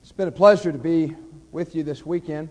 It's been a pleasure to be with you this weekend.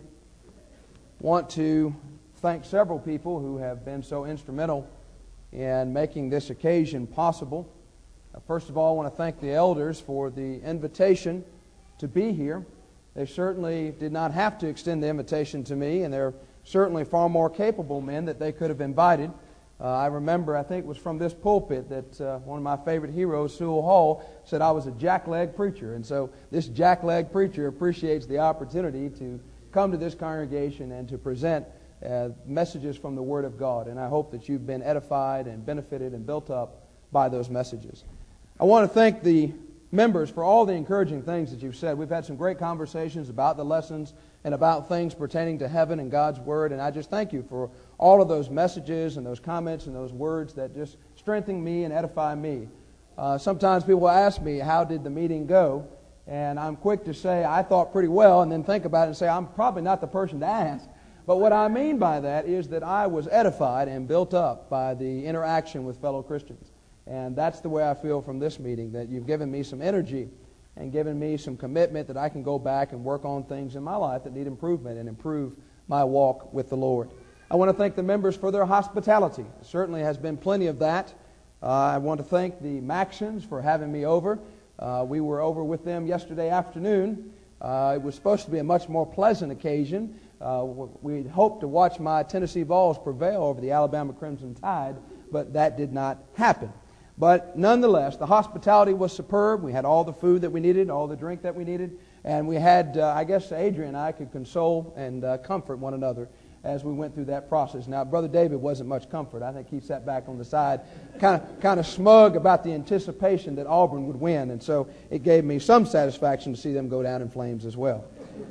Want to thank several people who have been so instrumental in making this occasion possible. First of all, I want to thank the elders for the invitation to be here. They certainly did not have to extend the invitation to me, and they're certainly far more capable men that they could have invited. I remember, I think it was from this pulpit, that one of my favorite heroes, Sewell Hall, said I was a jackleg preacher. And so this jackleg preacher appreciates the opportunity to come to this congregation and to present messages from the Word of God. And I hope that you've been edified and benefited and built up by those messages. I want to thank the members for all the encouraging things that you've said. We've had some great conversations about the lessons and about things pertaining to heaven and God's Word. And I just thank you for all of those messages and those comments and those words that just strengthen me and edify me. Sometimes people ask me, how did the meeting go? And I'm quick to say, I thought pretty well, and then think about it and say, I'm probably not the person to ask. But what I mean by that is that I was edified and built up by the interaction with fellow Christians. And that's the way I feel from this meeting, that you've given me some energy and given me some commitment that I can go back and work on things in my life that need improvement and improve my walk with the Lord. I want to thank the members for their hospitality. There certainly has been plenty of that. I want to thank the Maxons for having me over. We were over with them yesterday afternoon. It was supposed to be a much more pleasant occasion. We hoped to watch my Tennessee Vols prevail over the Alabama Crimson Tide, but that did not happen. But nonetheless, the hospitality was superb. We had all the food that we needed, all the drink that we needed, and we had, I guess Adrian and I could console and comfort one another as we went through that process. Now, Brother David wasn't much comfort. I think he sat back on the side, kind of smug about the anticipation that Auburn would win, and so it gave me some satisfaction to see them go down in flames as well.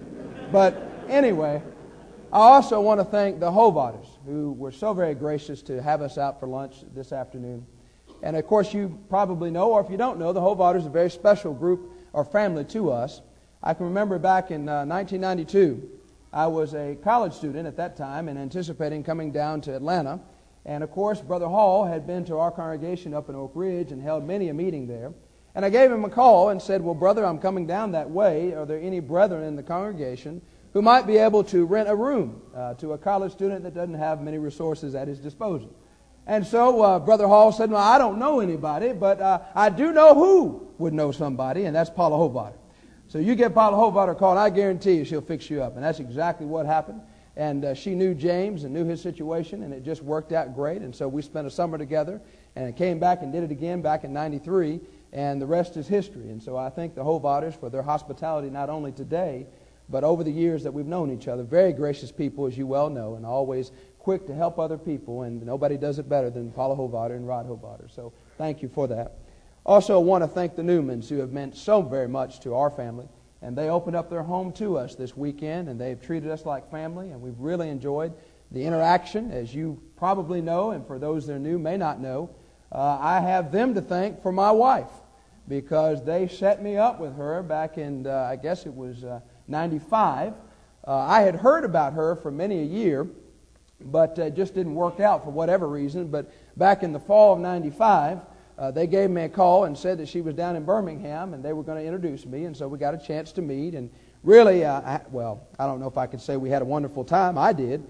But anyway, I also want to thank the Hovatters, who were so very gracious to have us out for lunch this afternoon. And of course, you probably know, or if you don't know, the Hovatters is a very special group or family to us. I can remember back in 1992, I was a college student at that time and anticipating coming down to Atlanta. And of course, Brother Hall had been to our congregation up in Oak Ridge and held many a meeting there. And I gave him a call and said, well, brother, I'm coming down that way. Are there any brethren in the congregation who might be able to rent a room to a college student that doesn't have many resources at his disposal? And so Brother Hall said, well, I don't know anybody, but I do know who would know somebody, and that's Paula Hovatter. So you get Paula Hovatter a call, and I guarantee you she'll fix you up. And that's exactly what happened. And she knew James and knew his situation, and it just worked out great. And so we spent a summer together, and came back and did it again back in 93, and the rest is history. And so I thank the Hovatters for their hospitality not only today, but over the years that we've known each other. Very gracious people, as you well know, and always quick to help other people, and nobody does it better than Paula Hovatter and Rod Hovatter. So thank you for that. Also, I want to thank the Newmans, who have meant so very much to our family, and they opened up their home to us this weekend, and they've treated us like family, and we've really enjoyed the interaction. As you probably know, and for those that are new may not know, I have them to thank for my wife, because they set me up with her back in, I guess it was 95. I had heard about her for many a year, but it just didn't work out for whatever reason. But back in the fall of 95, they gave me a call and said that she was down in Birmingham and they were going to introduce me, and so we got a chance to meet. And really, I don't know if I could say we had a wonderful time. I did.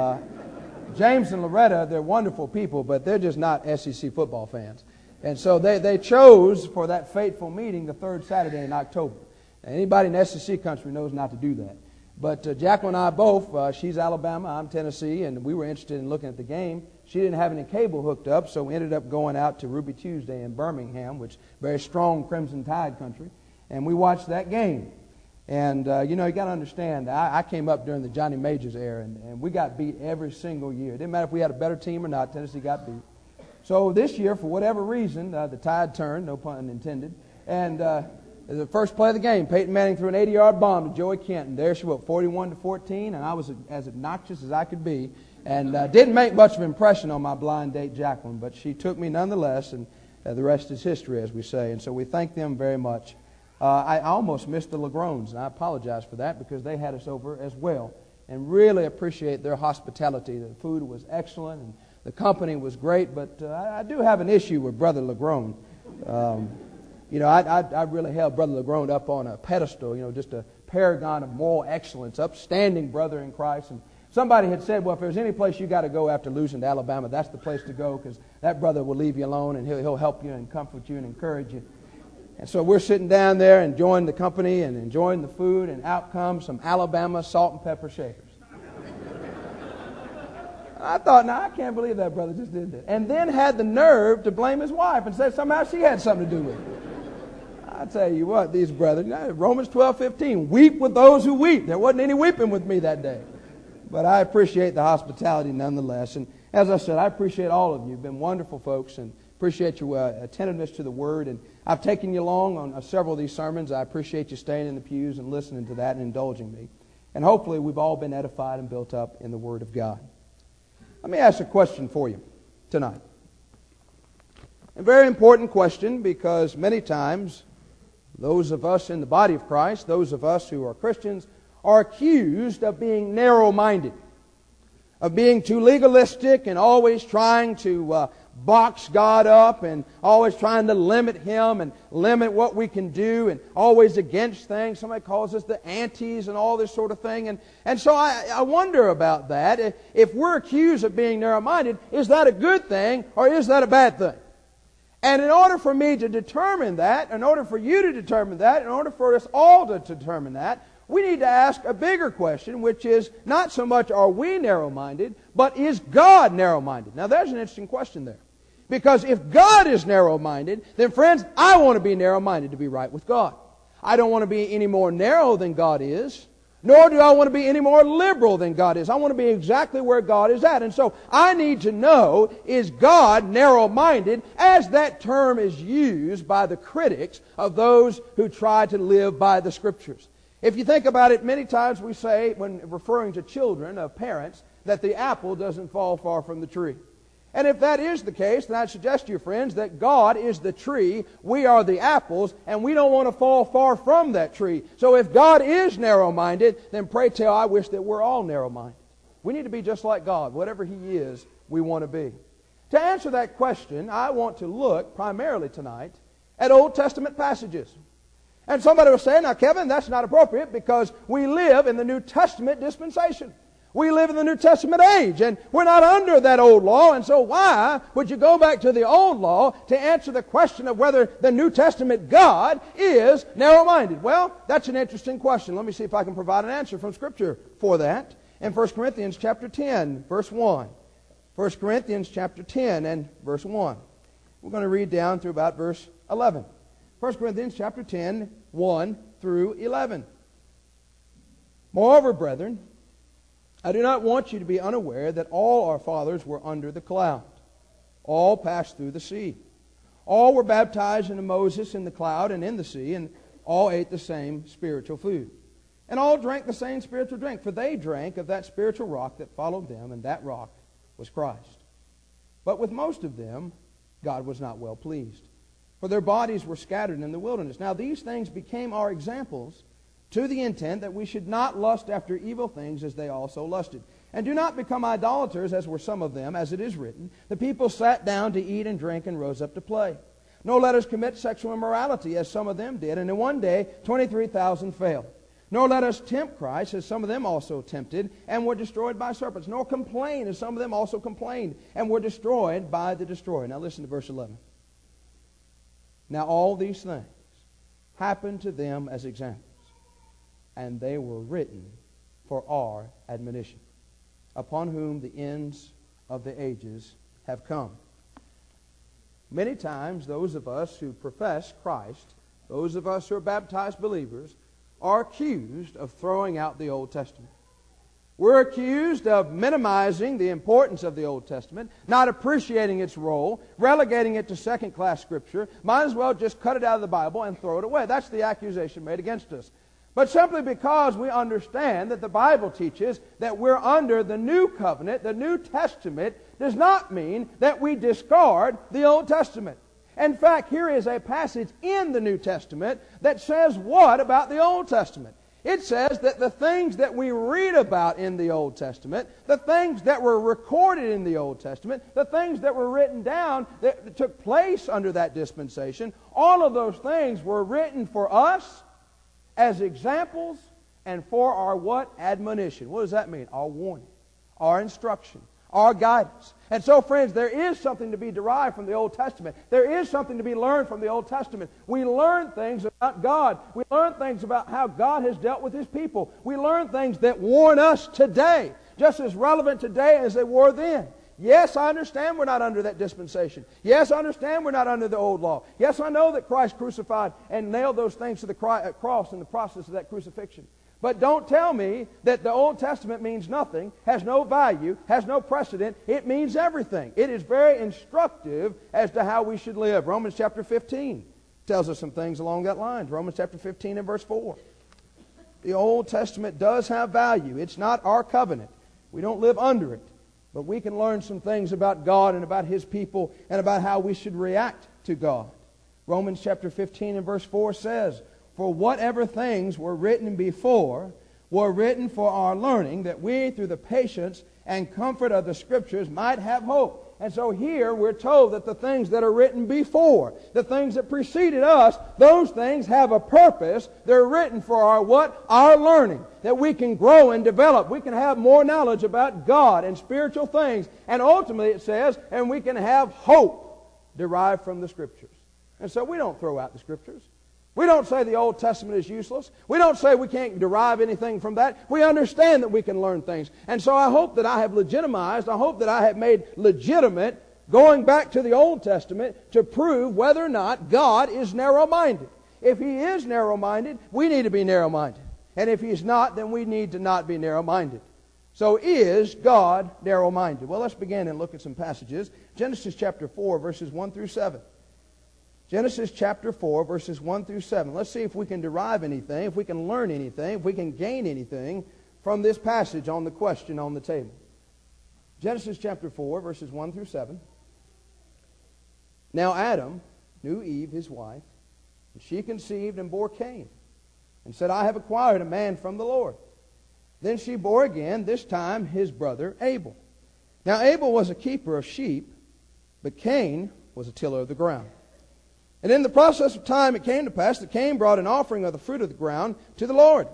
James and Loretta, they're wonderful people, but they're just not SEC football fans. And so they chose for that fateful meeting the third Saturday in October. Anybody in SEC country knows not to do that. But Jacqueline and I both, she's Alabama, I'm Tennessee, and we were interested in looking at the game. She didn't have any cable hooked up, so we ended up going out to Ruby Tuesday in Birmingham, which is very strong Crimson Tide country, and we watched that game. And, you got to understand, I came up during the Johnny Majors era, and we got beat every single year. It didn't matter if we had a better team or not, Tennessee got beat. So this year, for whatever reason, the tide turned, no pun intended, and the first play of the game, Peyton Manning threw an 80-yard bomb to Joey Kenton. There she went, 41-14, and I was as obnoxious as I could be, and didn't make much of an impression on my blind date, Jacqueline, but she took me nonetheless, and the rest is history, as we say. And so we thank them very much. I almost missed the Lagrones, and I apologize for that because they had us over as well, and really appreciate their hospitality. The food was excellent, and the company was great, but I do have an issue with Brother Lagrone. I really held Brother Lagrone up on a pedestal, just a paragon of moral excellence, upstanding brother in Christ. And somebody had said, well, if there's any place you got to go after losing to Alabama, that's the place to go, because that brother will leave you alone and he'll help you and comfort you and encourage you. And so we're sitting down there enjoying the company and enjoying the food, and out comes some Alabama salt and pepper shakers. I thought, now I can't believe that brother just did that. And then had the nerve to blame his wife and said somehow she had something to do with it. I tell you what, these brethren, Romans 12:15, weep with those who weep. There wasn't any weeping with me that day. But I appreciate the hospitality nonetheless. And as I said, I appreciate all of you. You've been wonderful folks, and appreciate your attentiveness to the Word. And I've taken you along on several of these sermons. I appreciate you staying in the pews and listening to that and indulging me. And hopefully we've all been edified and built up in the Word of God. Let me ask a question for you tonight. A very important question, because many times those of us in the body of Christ, those of us who are Christians, are accused of being narrow-minded, of being too legalistic and always trying to box God up and always trying to limit Him and limit what we can do and always against things. Somebody calls us the antis and all this sort of thing. And so I wonder about that. If we're accused of being narrow-minded, is that a good thing or is that a bad thing? And in order for me to determine that, in order for you to determine that, in order for us all to determine that, we need to ask a bigger question, which is not so much are we narrow-minded, but is God narrow-minded? Now there's an interesting question there. Because if God is narrow-minded, then friends, I want to be narrow-minded to be right with God. I don't want to be any more narrow than God is, nor do I want to be any more liberal than God is. I want to be exactly where God is at. And so I need to know, is God narrow-minded, as that term is used by the critics of those who try to live by the Scriptures. If you think about it, many times we say, when referring to children, of parents, that the apple doesn't fall far from the tree. And if that is the case, then I suggest to you, friends, that God is the tree, we are the apples, and we don't want to fall far from that tree. So if God is narrow-minded, then pray tell, I wish that we're all narrow-minded. We need to be just like God. Whatever He is, we want to be. To answer that question, I want to look primarily tonight at Old Testament passages. And somebody will say, now Kevin, that's not appropriate because we live in the New Testament dispensation. We live in the New Testament age, and we're not under that old law, and so why would you go back to the old law to answer the question of whether the New Testament God is narrow-minded? Well, that's an interesting question. Let me see if I can provide an answer from Scripture for that. In 1 Corinthians chapter 10, verse 1. 1 Corinthians chapter 10 and verse 1. We're going to read down through about verse 11. 1 Corinthians chapter 10, 1 through 11. Moreover, brethren, I do not want you to be unaware that all our fathers were under the cloud. All passed through the sea. All were baptized into Moses in the cloud and in the sea, and all ate the same spiritual food. And all drank the same spiritual drink, for they drank of that spiritual rock that followed them, and that rock was Christ. But with most of them, God was not well pleased, for their bodies were scattered in the wilderness. Now these things became our examples, to the intent that we should not lust after evil things as they also lusted. And do not become idolaters, as were some of them, as it is written, the people sat down to eat and drink and rose up to play. Nor let us commit sexual immorality, as some of them did, and in one day 23,000 fell. Nor let us tempt Christ, as some of them also tempted, and were destroyed by serpents. Nor complain, as some of them also complained, and were destroyed by the destroyer. Now listen to verse 11. Now all these things happened to them as examples, and they were written for our admonition, upon whom the ends of the ages have come. Many times those of us who profess Christ, those of us who are baptized believers, are accused of throwing out the Old Testament. We're accused of minimizing the importance of the Old Testament, not appreciating its role, relegating it to second-class Scripture. Might as well just cut it out of the Bible and throw it away. That's the accusation made against us. But simply because we understand that the Bible teaches that we're under the New Covenant, the New Testament, does not mean that we discard the Old Testament. In fact, here is a passage in the New Testament that says what about the Old Testament? It says that the things that we read about in the Old Testament, the things that were recorded in the Old Testament, the things that were written down that took place under that dispensation, all of those things were written for us as examples and for our what? Admonition. What does that mean? Our warning, our instruction, our guidance. And so, friends, there is something to be derived from the Old Testament. There is something to be learned from the Old Testament. We learn things about God. We learn things about how God has dealt with His people. We learn things that warn us today, just as relevant today as they were then. Yes, I understand we're not under that dispensation. Yes, I understand we're not under the old law. Yes, I know that Christ crucified and nailed those things to the cross in the process of that crucifixion. But don't tell me that the Old Testament means nothing, has no value, has no precedent. It means everything. It is very instructive as to how we should live. Romans chapter 15 tells us some things along that line. Romans chapter 15 and verse 4. The Old Testament does have value. It's not our covenant. We don't live under it. But we can learn some things about God and about His people and about how we should react to God. Romans chapter 15 and verse 4 says, "For whatever things were written before were written for our learning, that we through the patience and comfort of the Scriptures might have hope." And so here we're told that the things that are written before, the things that preceded us, those things have a purpose. They're written for our what? Our learning. That we can grow and develop. We can have more knowledge about God and spiritual things. And ultimately it says, and we can have hope derived from the Scriptures. And so we don't throw out the Scriptures. We don't say the Old Testament is useless. We don't say we can't derive anything from that. We understand that we can learn things. And so I hope that I have legitimized, I hope that I have made legitimate going back to the Old Testament to prove whether or not God is narrow-minded. If He is narrow-minded, we need to be narrow-minded. And if He's not, then we need to not be narrow-minded. So is God narrow-minded? Well, let's begin and look at some passages. Genesis chapter 4, verses 1 through 7. Genesis chapter 4, verses 1 through 7. Let's see if we can derive anything, if we can learn anything, if we can gain anything from this passage on the question on the table. Genesis chapter 4, verses 1 through 7. Now Adam knew Eve, his wife, and she conceived and bore Cain, and said, I have acquired a man from the Lord. Then she bore again, this time his brother Abel. Now Abel was a keeper of sheep, but Cain was a tiller of the ground. And in the process of time it came to pass that Cain brought an offering of the fruit of the ground to the Lord.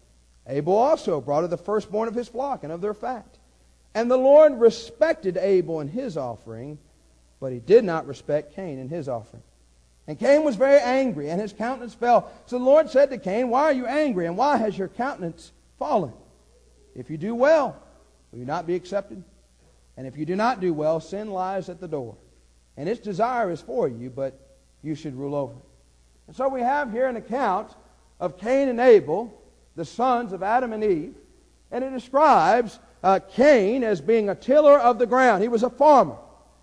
Abel also brought of the firstborn of his flock and of their fat. And the Lord respected Abel and his offering, but He did not respect Cain and his offering. And Cain was very angry, and his countenance fell. So the Lord said to Cain, Why are you angry, and why has your countenance fallen? If you do well, will you not be accepted? And if you do not do well, sin lies at the door. And its desire is for you, but you should rule over it. And so we have here an account of Cain and Abel, the sons of Adam and Eve. And it describes Cain as being a tiller of the ground. He was a farmer.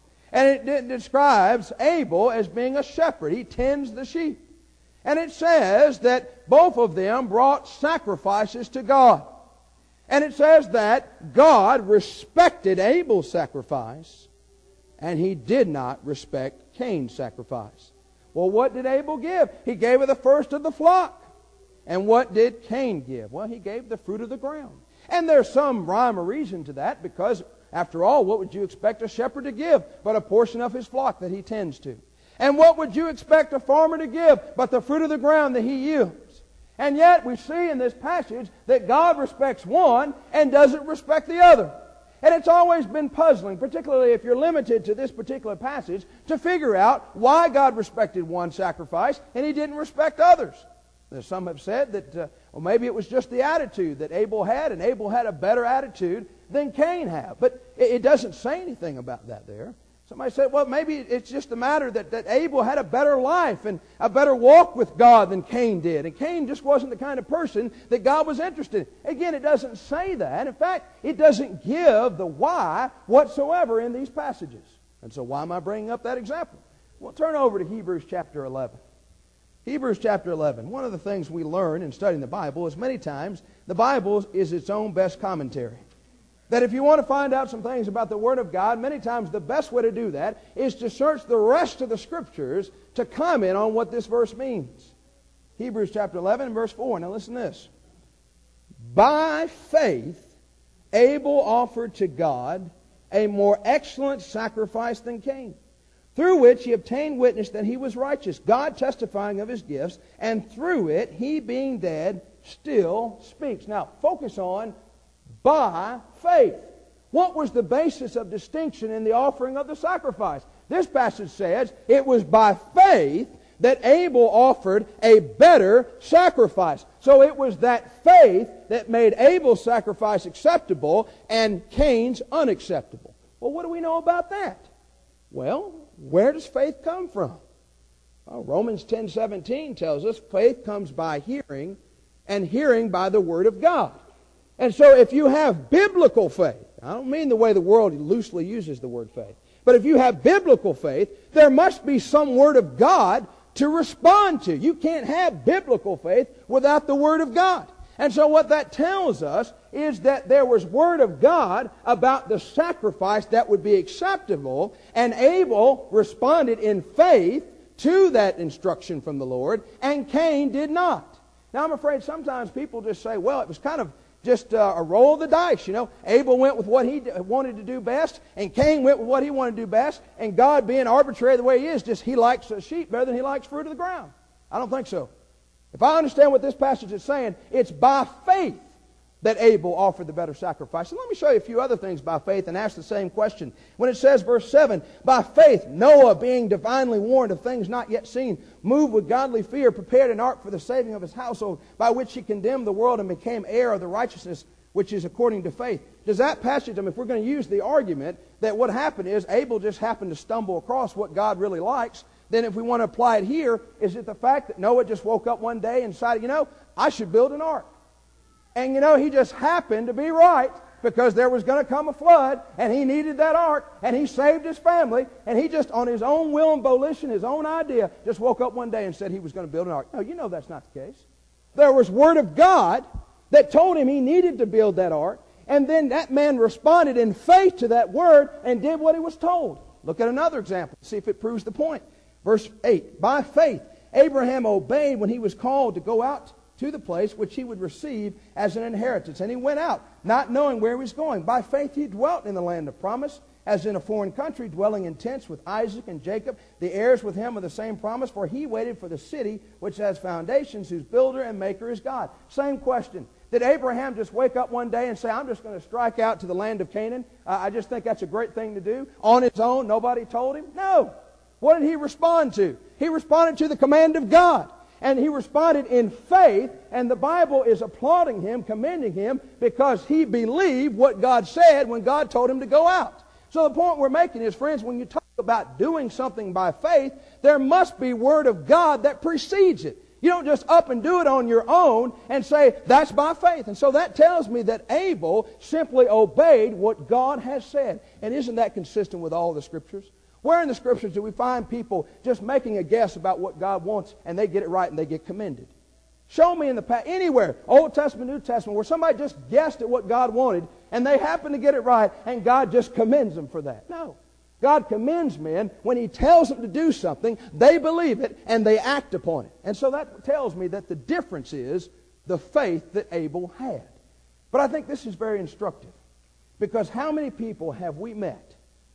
And it describes Abel as being a shepherd. He tends the sheep. And it says that both of them brought sacrifices to God. And it says that God respected Abel's sacrifice, and He did not respect Cain's sacrifice. Well, what did Abel give? He gave of the first of the flock. And what did Cain give? Well, he gave the fruit of the ground. And there's some rhyme or reason to that, because, after all, what would you expect a shepherd to give but a portion of his flock that he tends to? And what would you expect a farmer to give but the fruit of the ground that he yields? And yet we see in this passage that God respects one and doesn't respect the other. And it's always been puzzling, particularly if you're limited to this particular passage, to figure out why God respected one sacrifice and He didn't respect others. Some have said that, well, maybe it was just the attitude that Abel had, and Abel had a better attitude than Cain had. But it doesn't say anything about that there. Somebody said, well, maybe it's just a matter that Abel had a better life and a better walk with God than Cain did. And Cain just wasn't the kind of person that God was interested in. Again, it doesn't say that. In fact, it doesn't give the why whatsoever in these passages. And so why am I bringing up that example? Well, turn over to Hebrews chapter 11. Hebrews chapter 11. One of the things we learn in studying the Bible is many times the Bible is its own best commentary. That if you want to find out some things about the Word of God, many times the best way to do that is to search the rest of the Scriptures to comment on what this verse means. Hebrews chapter 11 and verse 4. Now listen to this. By faith, Abel offered to God a more excellent sacrifice than Cain, through which he obtained witness that he was righteous, God testifying of his gifts, and through it, he being dead, still speaks. Now, focus on by faith. What was the basis of distinction in the offering of the sacrifice? This passage says it was by faith that Abel offered a better sacrifice. So it was that faith that made Abel's sacrifice acceptable and Cain's unacceptable. Well, what do we know about that? Well, where does faith come from? Well, Romans 10:17 tells us faith comes by hearing, and hearing by the Word of God. And so if you have biblical faith, I don't mean the way the world loosely uses the word faith, but if you have biblical faith, there must be some Word of God to respond to. You can't have biblical faith without the Word of God. And so what that tells us is that there was Word of God about the sacrifice that would be acceptable, and Abel responded in faith to that instruction from the Lord, and Cain did not. Now I'm afraid sometimes people just say, well, it was kind of just a roll of the dice, you know. Abel went with what he wanted to do best, and Cain went with what he wanted to do best, and God, being arbitrary the way He is, just He likes a sheep better than He likes fruit of the ground. I don't think so. If I understand what this passage is saying, it's by faith that Abel offered the better sacrifice. And let me show you a few other things by faith and ask the same question. When it says, verse 7, by faith Noah, being divinely warned of things not yet seen, moved with godly fear, prepared an ark for the saving of his household, by which he condemned the world and became heir of the righteousness which is according to faith. Does that passage, if we're going to use the argument that what happened is Abel just happened to stumble across what God really likes, then if we want to apply it here, is it the fact that Noah just woke up one day and decided, you know, I should build an ark? And you know, he just happened to be right because there was going to come a flood and he needed that ark and he saved his family and he just on his own will and volition, his own idea, just woke up one day and said he was going to build an ark. No, you know that's not the case. There was Word of God that told him he needed to build that ark, and then that man responded in faith to that word and did what he was told. Look at another example, see if it proves the point. Verse 8, by faith Abraham obeyed when he was called to go out to the place which he would receive as an inheritance. And he went out, not knowing where he was going. By faith he dwelt in the land of promise, as in a foreign country, dwelling in tents with Isaac and Jacob, the heirs with him of the same promise, for he waited for the city which has foundations, whose builder and maker is God. Same question. Did Abraham just wake up one day and say, I'm just going to strike out to the land of Canaan? I just think that's a great thing to do. On his own, nobody told him? No. What did he respond to? He responded to the command of God. And he responded in faith, and the Bible is applauding him, commending him, because he believed what God said when God told him to go out. So the point we're making is, friends, when you talk about doing something by faith, there must be Word of God that precedes it. You don't just up and do it on your own and say, that's by faith. And so that tells me that Abel simply obeyed what God has said. And isn't that consistent with all the Scriptures? Where in the Scriptures do we find people just making a guess about what God wants and they get it right and they get commended? Show me in the past, anywhere, Old Testament, New Testament, where somebody just guessed at what God wanted and they happen to get it right and God just commends them for that. No. God commends men when He tells them to do something, they believe it and they act upon it. And so that tells me that the difference is the faith that Abel had. But I think this is very instructive, because how many people have we met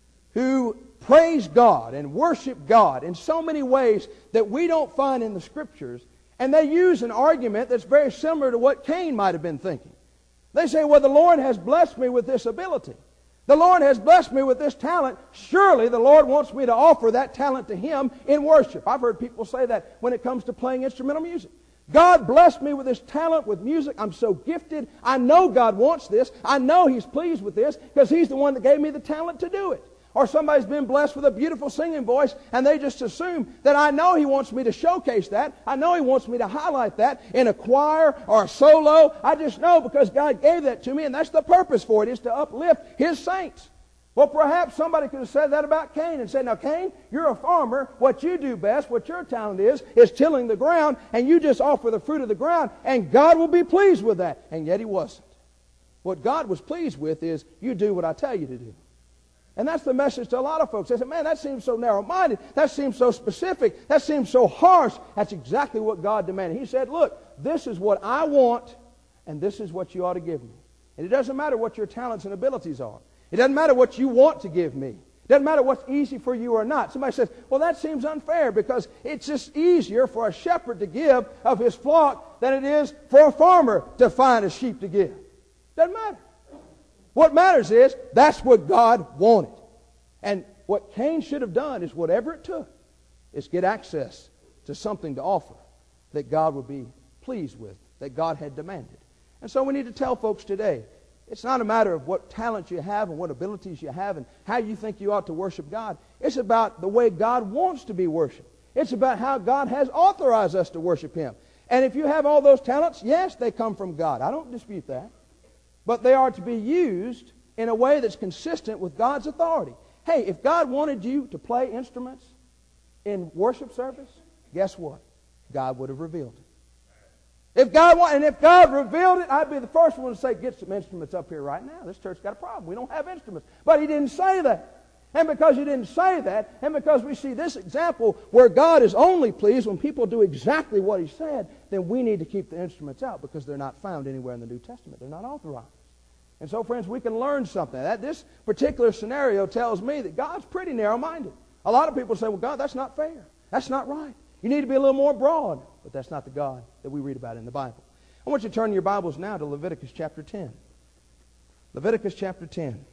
who praise God and worship God in so many ways that we don't find in the Scriptures, and they use an argument that's very similar to what Cain might have been thinking. They say, well, the Lord has blessed me with this ability. The Lord has blessed me with this talent. Surely the Lord wants me to offer that talent to Him in worship. I've heard people say that when it comes to playing instrumental music. God blessed me with this talent with music. I'm so gifted. I know God wants this. I know He's pleased with this because He's the one that gave me the talent to do it. Or somebody's been blessed with a beautiful singing voice and they just assume that I know He wants me to showcase that. I know He wants me to highlight that in a choir or a solo. I just know because God gave that to me, and that's the purpose for it, is to uplift His saints. Well, perhaps somebody could have said that about Cain and said, now Cain, you're a farmer. What you do best, what your talent is tilling the ground, and you just offer the fruit of the ground, and God will be pleased with that. And yet He wasn't. What God was pleased with is you do what I tell you to do. And that's the message to a lot of folks. They say, man, that seems so narrow-minded. That seems so specific. That seems so harsh. That's exactly what God demanded. He said, look, this is what I want, and this is what you ought to give me. And it doesn't matter what your talents and abilities are. It doesn't matter what you want to give me. Doesn't matter what's easy for you or not. Somebody says, well, that seems unfair because it's just easier for a shepherd to give of his flock than it is for a farmer to find a sheep to give. Doesn't matter. What matters is that's what God wanted. And what Cain should have done is whatever it took is get access to something to offer that God would be pleased with, that God had demanded. And so we need to tell folks today, it's not a matter of what talents you have and what abilities you have and how you think you ought to worship God. It's about the way God wants to be worshiped. It's about how God has authorized us to worship Him. And if you have all those talents, yes, they come from God. I don't dispute that. But they are to be used in a way that's consistent with God's authority. Hey, if God wanted you to play instruments in worship service, guess what? God would have revealed it. If God revealed it, I'd be the first one to say, get some instruments up here right now. This church got a problem. We don't have instruments. But He didn't say that. And because He didn't say that, and because we see this example where God is only pleased when people do exactly what He said, then we need to keep the instruments out because they're not found anywhere in the New Testament. They're not authorized. And so, friends, we can learn something. This particular scenario tells me that God's pretty narrow-minded. A lot of people say, well, God, that's not fair. That's not right. You need to be a little more broad. But that's not the God that we read about in the Bible. I want you to turn your Bibles now to Leviticus chapter 10. Leviticus chapter 10.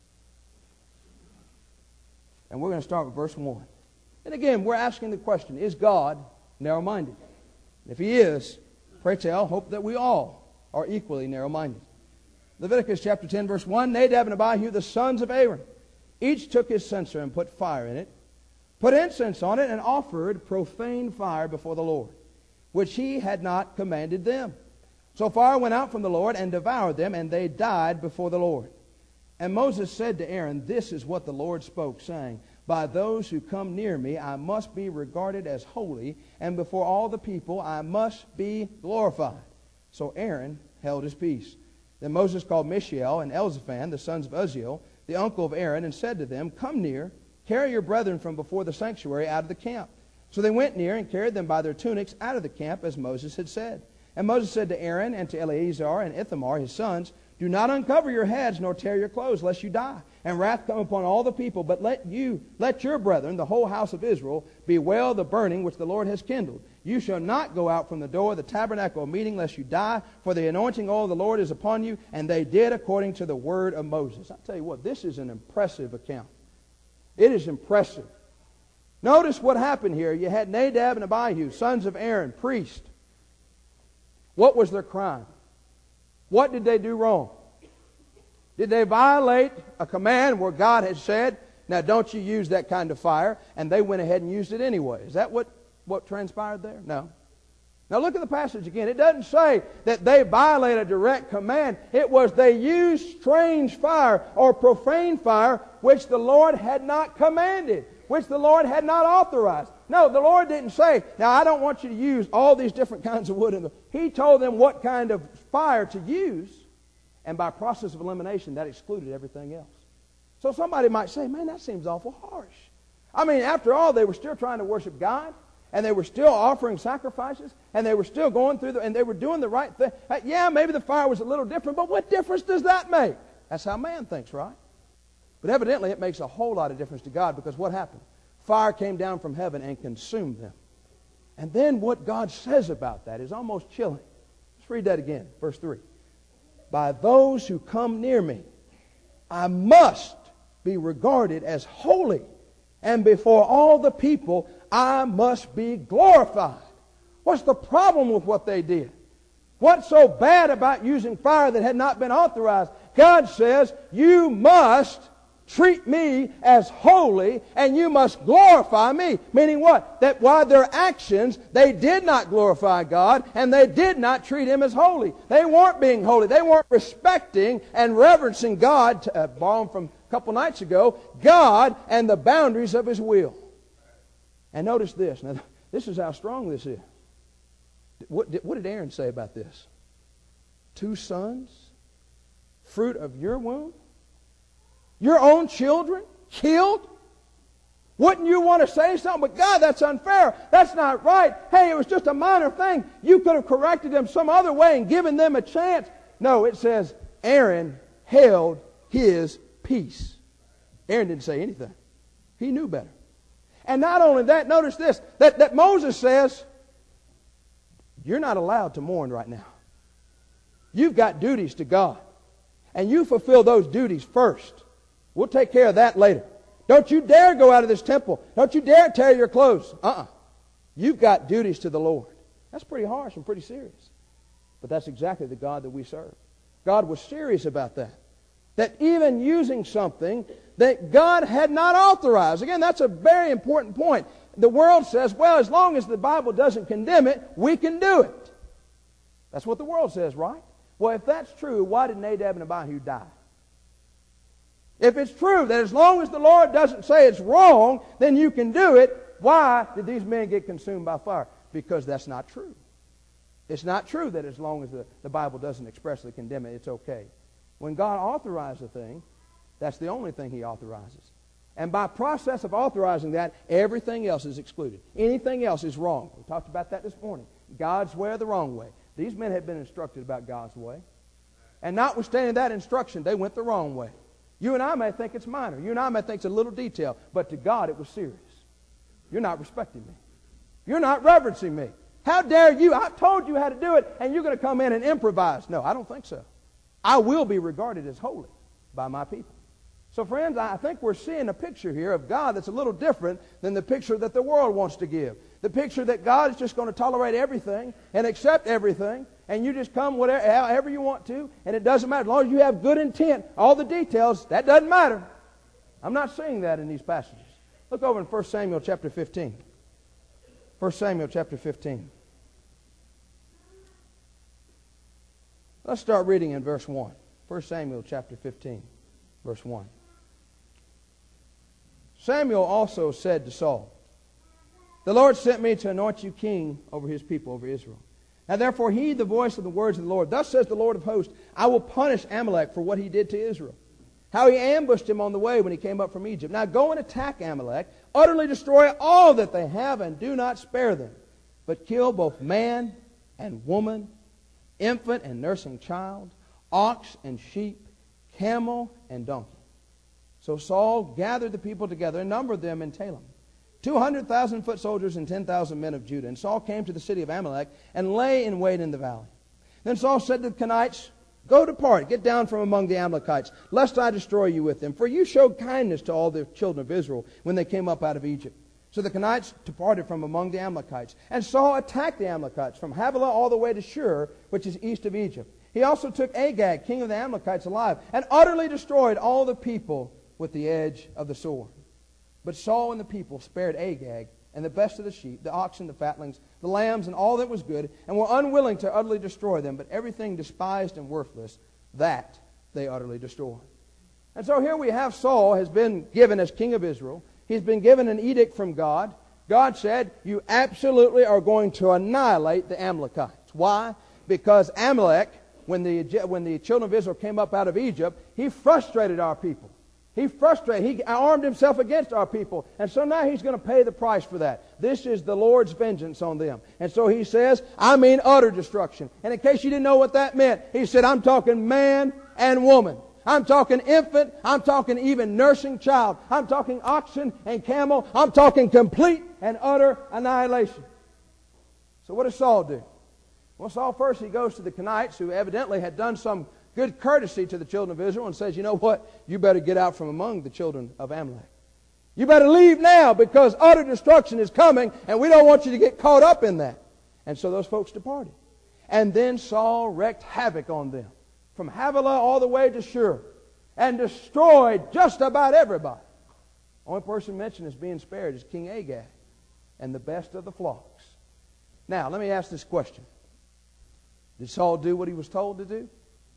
And we're going to start with verse 1. And again, we're asking the question, is God narrow-minded? And if He is, pray tell, hope that we all are equally narrow-minded. Leviticus chapter 10, verse 1, Nadab and Abihu, the sons of Aaron, each took his censer and put fire in it, put incense on it, and offered profane fire before the Lord, which He had not commanded them. So fire went out from the Lord and devoured them, and they died before the Lord. And Moses said to Aaron, this is what the Lord spoke, saying, by those who come near me I must be regarded as holy, and before all the people I must be glorified. So Aaron held his peace. Then Moses called Mishael and Elzaphan, the sons of Uzziel, the uncle of Aaron, and said to them, come near, carry your brethren from before the sanctuary out of the camp. So they went near and carried them by their tunics out of the camp, as Moses had said. And Moses said to Aaron and to Eleazar and Ithamar, his sons, do not uncover your heads nor tear your clothes, lest you die, and wrath come upon all the people. But let your brethren, the whole house of Israel, bewail the burning which the Lord has kindled. You shall not go out from the door of the tabernacle of meeting, lest you die, for the anointing oil of the Lord is upon you. And they did according to the word of Moses. I tell you what, this is an impressive account. It is impressive. Notice what happened here. You had Nadab and Abihu, sons of Aaron, priest. What was their crime? What did they do wrong? Did they violate a command where God had said, now don't you use that kind of fire, and they went ahead and used it anyway? Is that what transpired there? No. Now look at the passage again. It doesn't say that they violated a direct command. It was they used strange fire or profane fire which the Lord had not commanded, which the Lord had not authorized. No, the Lord didn't say, now I don't want you to use all these different kinds of wood. He told them what kind of fire to use, and by process of elimination, that excluded everything else. So somebody might say, man, that seems awful harsh. I mean, after all, they were still trying to worship God, and they were still offering sacrifices, and they were still going through, and they were doing the right thing. Yeah, maybe the fire was a little different, but what difference does that make? That's how man thinks, right? But evidently it makes a whole lot of difference to God, because what happened? Fire came down from heaven and consumed them. And then what God says about that is almost chilling. Let's read that again, verse 3. By those who come near me, I must be regarded as holy, and before all the people I must be glorified. What's the problem with what they did? What's so bad about using fire that had not been authorized? God says, you must treat me as holy, and you must glorify me. Meaning what? That by their actions, they did not glorify God, and they did not treat Him as holy. They weren't being holy. They weren't respecting and reverencing God, borrowing from a couple nights ago, God and the boundaries of His will. And notice this. Now, this is how strong this is. What did Aaron say about this? 2 sons, fruit of your womb? Your own children killed? Wouldn't you want to say something? But God, that's unfair. That's not right. Hey, it was just a minor thing. You could have corrected them some other way and given them a chance. No, it says Aaron held his peace. Aaron didn't say anything. He knew better. And not only that, notice this, that Moses says, you're not allowed to mourn right now. You've got duties to God. And you fulfill those duties first. We'll take care of that later. Don't you dare go out of this temple. Don't you dare tear your clothes. You've got duties to the Lord. That's pretty harsh and pretty serious. But that's exactly the God that we serve. God was serious about that. That even using something that God had not authorized. Again, that's a very important point. The world says, well, as long as the Bible doesn't condemn it, we can do it. That's what the world says, right? Well, if that's true, why did Nadab and Abihu die? If it's true that as long as the Lord doesn't say it's wrong, then you can do it, why did these men get consumed by fire? Because that's not true. It's not true that as long as the Bible doesn't expressly condemn it, it's okay. When God authorizes a thing, that's the only thing He authorizes. And by process of authorizing that, everything else is excluded. Anything else is wrong. We talked about that this morning. God's way or the wrong way. These men had been instructed about God's way. And notwithstanding that instruction, they went the wrong way. You and I may think it's minor. You and I may think it's a little detail. But to God, it was serious. You're not respecting me. You're not reverencing me. How dare you? I told you how to do it, and you're going to come in and improvise. No, I don't think so. I will be regarded as holy by my people. So, friends, I think we're seeing a picture here of God that's a little different than the picture that the world wants to give. The picture that God is just going to tolerate everything and accept everything, and you just come whatever, however you want to, and it doesn't matter. As long as you have good intent, all the details, that doesn't matter. I'm not seeing that in these passages. Look over in 1 Samuel chapter 15. 1 Samuel chapter 15. Let's start reading in verse 1. 1 Samuel chapter 15, verse 1. Samuel also said to Saul, the Lord sent me to anoint you king over His people, over Israel. Now therefore heed the voice of the words of the Lord. Thus says the Lord of hosts, I will punish Amalek for what he did to Israel, how he ambushed him on the way when he came up from Egypt. Now go and attack Amalek, utterly destroy all that they have, and do not spare them, but kill both man and woman, infant and nursing child, ox and sheep, camel and donkey. So Saul gathered the people together and numbered them in Telem, 200,000 foot soldiers and 10,000 men of Judah. And Saul came to the city of Amalek and lay in wait in the valley. Then Saul said to the Kenites, go depart, get down from among the Amalekites, lest I destroy you with them. For you showed kindness to all the children of Israel when they came up out of Egypt. So the Kenites departed from among the Amalekites. And Saul attacked the Amalekites from Havilah all the way to Shur, which is east of Egypt. He also took Agag, king of the Amalekites, alive, and utterly destroyed all the people with the edge of the sword. But Saul and the people spared Agag and the best of the sheep, the oxen, the fatlings, the lambs, and all that was good, and were unwilling to utterly destroy them. But everything despised and worthless, that they utterly destroyed. And so here we have Saul has been given as king of Israel. He's been given an edict from God. God said, you absolutely are going to annihilate the Amalekites. Why? Because Amalek, when the children of Israel came up out of Egypt, he frustrated our people. He armed himself against our people. And so now he's going to pay the price for that. This is the Lord's vengeance on them. And so he says, I mean utter destruction. And in case you didn't know what that meant, he said, I'm talking man and woman. I'm talking infant. I'm talking even nursing child. I'm talking oxen and camel. I'm talking complete and utter annihilation. So what does Saul do? Well, Saul first, he goes to the Kenites, who evidently had done some good courtesy to the children of Israel, and says, you know what? You better get out from among the children of Amalek. You better leave now, because utter destruction is coming, and we don't want you to get caught up in that. And so those folks departed. And then Saul wreaked havoc on them, from Havilah all the way to Shur, and destroyed just about everybody. Only person mentioned as being spared is King Agag and the best of the flocks. Now, let me ask this question. Did Saul do what he was told to do?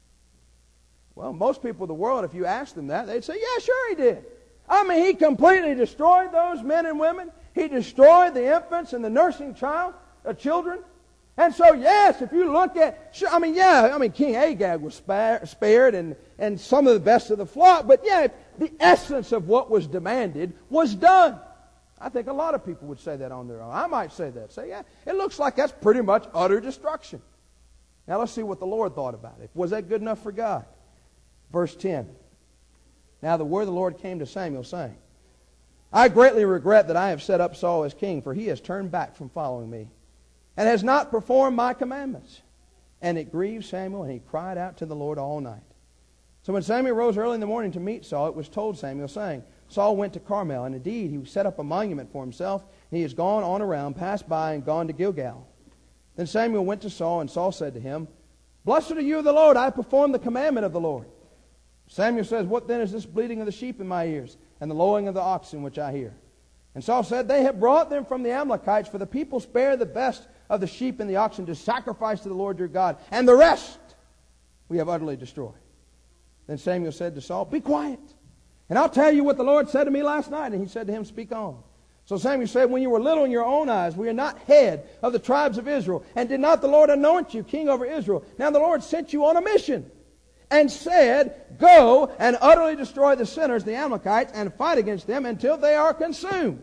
Well, most people of the world, if you ask them that, they'd say, yeah, sure he did. I mean, he completely destroyed those men and women. He destroyed the infants and the nursing children. And so, yes, if you look at, King Agag was spared and some of the best of the flock. But yeah, the essence of what was demanded was done. I think a lot of people would say that on their own. I might say that. Say, yeah, it looks like that's pretty much utter destruction. Now let's see what the Lord thought about it. Was that good enough for God? Verse 10. Now the word of the Lord came to Samuel, saying, I greatly regret that I have set up Saul as king, for he has turned back from following me, and has not performed my commandments. And it grieved Samuel, and he cried out to the Lord all night. So when Samuel rose early in the morning to meet Saul, it was told Samuel, saying, Saul went to Carmel, and indeed he set up a monument for himself, and he has gone on around, passed by, and gone to Gilgal. Then Samuel went to Saul, and Saul said to him, Blessed are you of the Lord, I have performed the commandment of the Lord. Samuel says, What then is this bleating of the sheep in my ears, and the lowing of the oxen which I hear? And Saul said, They have brought them from the Amalekites, for the people spare the best of the sheep and the oxen to sacrifice to the Lord your God, and the rest we have utterly destroyed. Then Samuel said to Saul, Be quiet, and I'll tell you what the Lord said to me last night. And he said to him, Speak on. So Samuel said, When you were little in your own eyes, we are not head of the tribes of Israel, and did not the Lord anoint you king over Israel? Now the Lord sent you on a mission, and said, Go and utterly destroy the sinners, the Amalekites, and fight against them until they are consumed.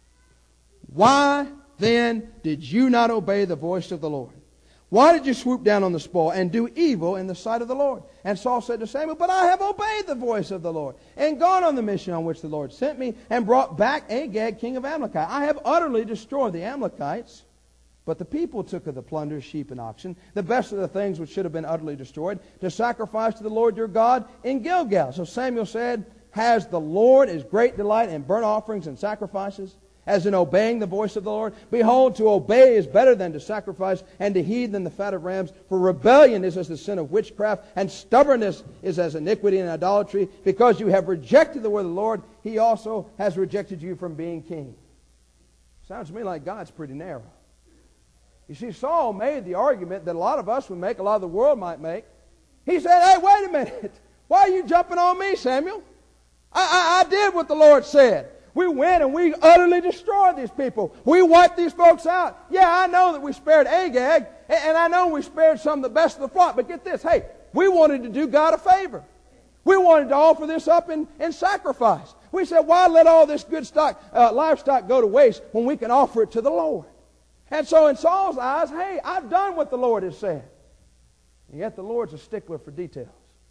Why then did you not obey the voice of the Lord? Why did you swoop down on the spoil and do evil in the sight of the Lord? And Saul said to Samuel, But I have obeyed the voice of the Lord, and gone on the mission on which the Lord sent me, and brought back Agag, king of Amalek. I have utterly destroyed the Amalekites. But the people took of the plunder, sheep and oxen, the best of the things which should have been utterly destroyed, to sacrifice to the Lord your God in Gilgal. So Samuel said, Has the Lord his great delight in burnt offerings and sacrifices, as in obeying the voice of the Lord? Behold, to obey is better than to sacrifice, and to heed than the fat of rams. For rebellion is as the sin of witchcraft, and stubbornness is as iniquity and idolatry. Because you have rejected the word of the Lord, he also has rejected you from being king. Sounds to me like God's pretty narrow. You see, Saul made the argument that a lot of us would make, a lot of the world might make. He said, Hey, wait a minute. Why are you jumping on me, Samuel? I did what the Lord said. We went and we utterly destroyed these people. We wiped these folks out. Yeah, I know that we spared Agag, and I know we spared some of the best of the flock. But get this, hey, we wanted to do God a favor. We wanted to offer this up in sacrifice. We said, why let all this good livestock go to waste when we can offer it to the Lord? And so in Saul's eyes, hey, I've done what the Lord has said. And yet the Lord's a stickler for details.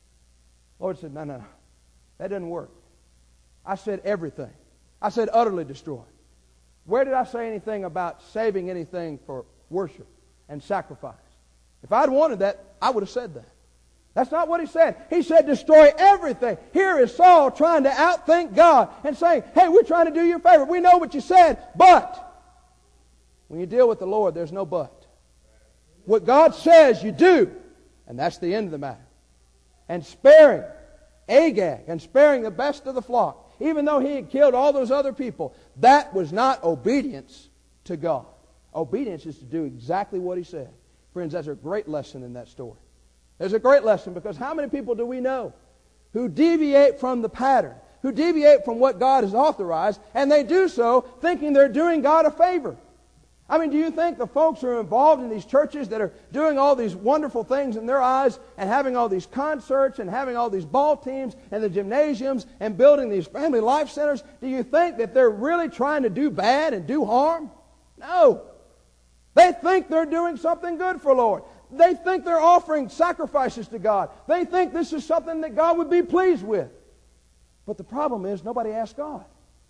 The Lord said, no, that doesn't work. I said everything. I said utterly destroy. Where did I say anything about saving anything for worship and sacrifice? If I'd wanted that, I would have said that. That's not what he said. He said destroy everything. Here is Saul trying to outthink God and saying, hey, we're trying to do you a favor. We know what you said, but when you deal with the Lord, there's no but. What God says, you do. And that's the end of the matter. And sparing Agag and sparing the best of the flock, even though he had killed all those other people, that was not obedience to God. Obedience is to do exactly what he said. Friends, that's a great lesson in that story. There's a great lesson, because how many people do we know who deviate from the pattern, who deviate from what God has authorized, and they do so thinking they're doing God a favor? I mean, do you think the folks who are involved in these churches that are doing all these wonderful things in their eyes and having all these concerts and having all these ball teams and the gymnasiums and building these family life centers, do you think that they're really trying to do bad and do harm? No. They think they're doing something good for the Lord. They think they're offering sacrifices to God. They think this is something that God would be pleased with. But the problem is nobody asked God.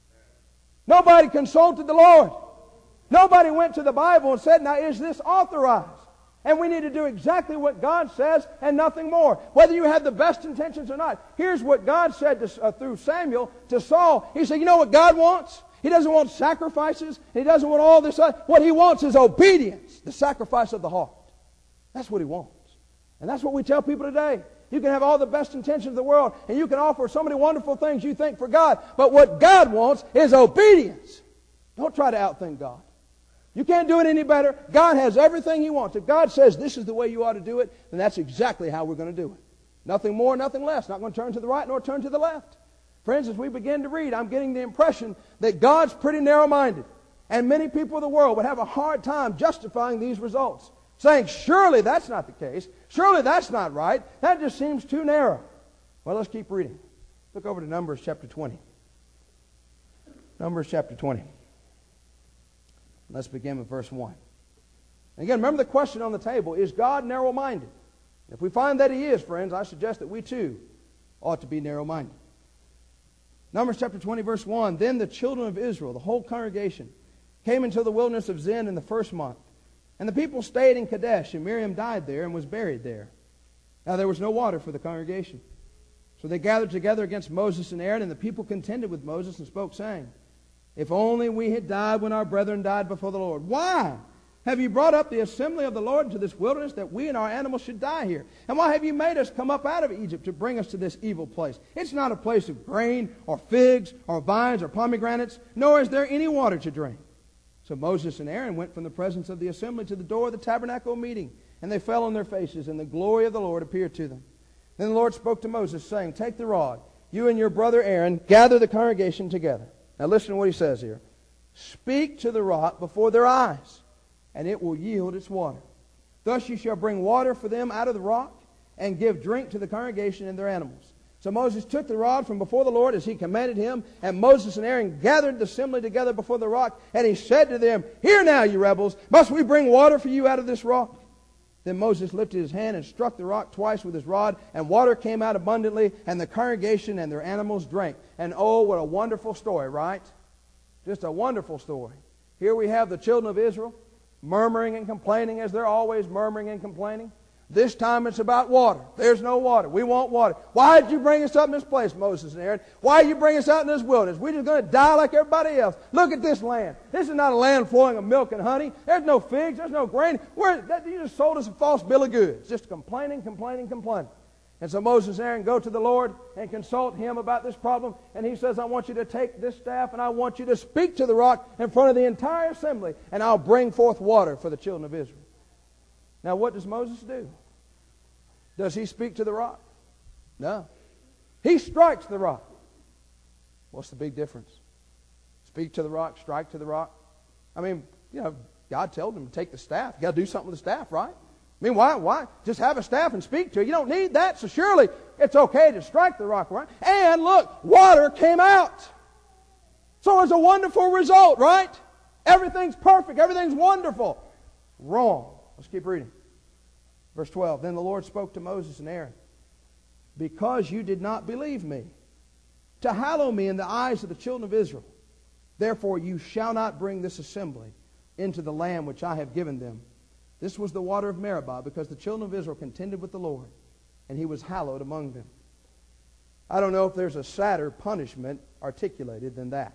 Nobody consulted the Lord. Nobody went to the Bible and said, now is this authorized? And we need to do exactly what God says and nothing more. Whether you have the best intentions or not. Here's what God said through Samuel to Saul. He said, you know what God wants? He doesn't want sacrifices. He doesn't want all this. What he wants is obedience, the sacrifice of the heart. That's what he wants. And that's what we tell people today. You can have all the best intentions of the world, and you can offer so many wonderful things you think for God. But what God wants is obedience. Don't try to outthink God. You can't do it any better. God has everything he wants. If God says this is the way you ought to do it, then that's exactly how we're going to do it. Nothing more, nothing less. Not going to turn to the right nor turn to the left. Friends, as we begin to read, I'm getting the impression that God's pretty narrow-minded. And many people of the world would have a hard time justifying these results, saying, surely that's not the case. Surely that's not right. That just seems too narrow. Well, let's keep reading. Look over to Numbers chapter 20. Numbers chapter 20. Let's begin with verse 1. And again, remember the question on the table, is God narrow-minded? If we find that he is, friends, I suggest that we too ought to be narrow-minded. Numbers chapter 20, verse 1. Then the children of Israel, the whole congregation, came into the wilderness of Zin in the first month. And the people stayed in Kadesh, and Miriam died there and was buried there. Now there was no water for the congregation. So they gathered together against Moses and Aaron, and the people contended with Moses and spoke, saying, If only we had died when our brethren died before the Lord. Why have you brought up the assembly of the Lord into this wilderness, that we and our animals should die here? And why have you made us come up out of Egypt to bring us to this evil place? It's not a place of grain or figs or vines or pomegranates, nor is there any water to drink. So Moses and Aaron went from the presence of the assembly to the door of the tabernacle meeting, and they fell on their faces, and the glory of the Lord appeared to them. Then the Lord spoke to Moses, saying, Take the rod, you and your brother Aaron, gather the congregation together. Now listen to what he says here. Speak to the rock before their eyes, and it will yield its water. Thus you shall bring water for them out of the rock, and give drink to the congregation and their animals. So Moses took the rod from before the Lord as he commanded him, and Moses and Aaron gathered the assembly together before the rock, and he said to them, Hear now, you rebels, must we bring water for you out of this rock? Then Moses lifted his hand and struck the rock twice with his rod, and water came out abundantly, and the congregation and their animals drank. And oh, what a wonderful story, right? Just a wonderful story. Here we have the children of Israel murmuring and complaining, as they're always murmuring and complaining. This time it's about water. There's no water. We want water. Why did you bring us up in this place, Moses and Aaron? Why did you bring us out in this wilderness? We're just going to die like everybody else. Look at this land. This is not a land flowing of milk and honey. There's no figs. There's no grain. You just sold us a false bill of goods. Just complaining. And so Moses and Aaron go to the Lord and consult him about this problem. And he says, I want you to take this staff and I want you to speak to the rock in front of the entire assembly, and I'll bring forth water for the children of Israel. Now what does Moses do? Does he speak to the rock? No. He strikes the rock. What's the big difference? Speak to the rock, strike to the rock. I mean, God told him to take the staff. You got to do something with the staff, right? I mean, why? Just have a staff and speak to it. You don't need that, so surely it's okay to strike the rock, right? And look, water came out. So it's a wonderful result, right? Everything's perfect. Everything's wonderful. Wrong. Let's keep reading. Verse 12, Then the Lord spoke to Moses and Aaron, Because you did not believe me, to hallow me in the eyes of the children of Israel, therefore you shall not bring this assembly into the land which I have given them. This was the water of Meribah, because the children of Israel contended with the Lord, and he was hallowed among them. I don't know if there's a sadder punishment articulated than that.